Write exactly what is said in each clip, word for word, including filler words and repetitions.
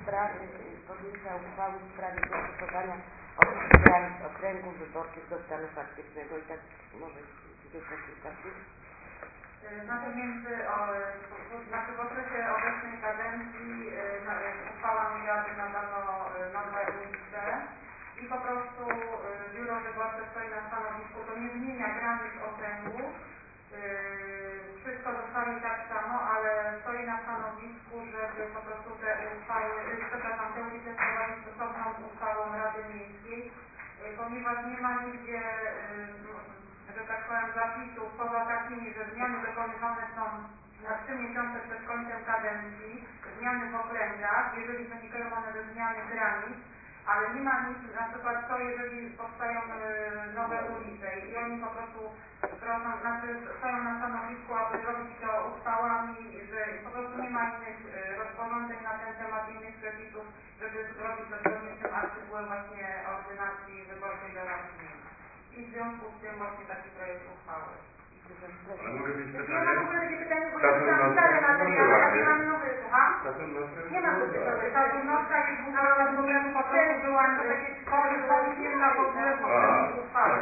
sprawy, podjęcia uchwały w sprawie dostosowania oprócz granic okręgów wyborczych do stanu faktycznego i tak może kilka kilka słów. Znaczy między, o, znaczy w okresie obecnej kadencji no, uchwałami Rady nadano nowe ulice i po prostu biuro wyborcze stoi na stanowisku, to nie zmienia granic okręgów, wszystko zostaje tak samo, ale stoi na stanowisku, żeby po prostu te uchwały, przepraszam, te ulice wprowadzić stosowną uchwałą Rady Miejskiej, ponieważ nie ma nigdzie, że tak powiem, zapisów poza takimi, że zmiany dokonywane są na trzy miesiące przed końcem kadencji, zmiany w okręgach, jeżeli wynikają one ze zmiany granic, ale nie ma nic, na przykład to, jeżeli powstają y, nowe ulice i oni po prostu proszą, znaczy stoją na stanowisku, aby zrobić to uchwałami, że po prostu nie ma innych y, rozporządzeń na ten temat, innych przepisów, żeby zrobić to zgodnie z tym artykułem właśnie ordynacji wyborczej do Rady Miejskiej. I w związku z tym właśnie taki projekt uchwały. Ale mogę mieć Ja pytanie? mam w ogóle takie pytanie, bo ja czytam stare materiały, a nie mam nowy, słucham? Nie mam do tego. Ta trudnostka jest budowana z powodu po prostu była korzystna w ogóle w poprzedniej uchwale.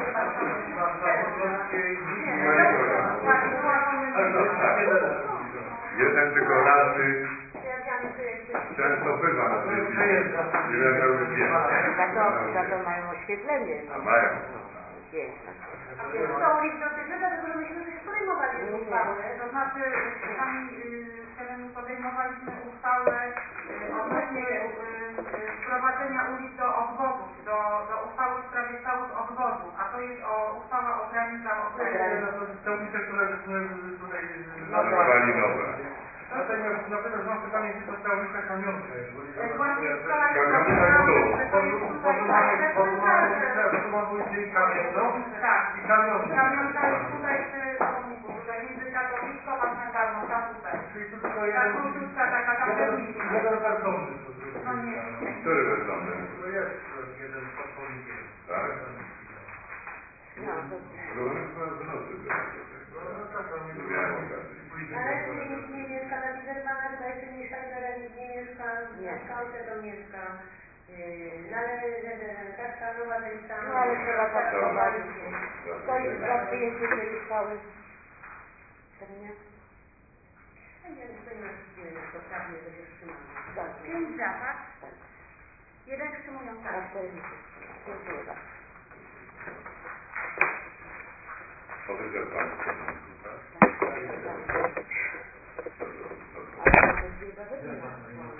Jeden tylko radny często bywa na tej nie wiem, jak już wiem. Za to mają oświetlenie. A mają. Piękne. A wiesz, to ulic dotyczy, dlatego że myśmy już podejmowali uchwałę, to znaczy sami y, podejmowaliśmy uchwałę y, odnośnie y, y, wprowadzenia ulic do obwodów, do, do uchwały w sprawie stałych obwodów, a to jest o, uchwała o granicach okręgów. Te ulice, które tutaj Nazwali nowe. Natomiast mam pytanie, gdzie to ta ulica Kamionka jest? Właśnie wczoraj Kamionka jest tu. to jest tutaj Tu mam ulicę i Kamienną tak. i Kamionka. I Kamionka jest tutaj przy pomniku, tutaj między Katowicką a Cmentarną, tam tutaj. Czyli tu tylko Ta jeden... króciutka taka tam pewnikiem. Jeden kartony. No nie. Który bezdomny? To jest jeden pod pomnikiem. Tak? No, to... Byłem w nocy. No tak, no nie miałem okazji. Ale tutaj nikt nie mieszka, na widzę pana chyba jeszcze mieszka, teraz nikt nie mieszka, Nie. w skałce to mieszka. Yy, ale tak stanowa, że jest tam... No ale trzeba tak prowadzić. To Tak. jest za przyjęcie tej uchwały. Pewnie? Ja stoimy na wszystkim, poprawnie, że się wstrzymamy. Tak. Pięć za, tak? Tak. Jeden wstrzymujący. A cztery się wstrzyma. Dziękuję bardzo. Powiedział pan, co pan słucha? Ale to jest nie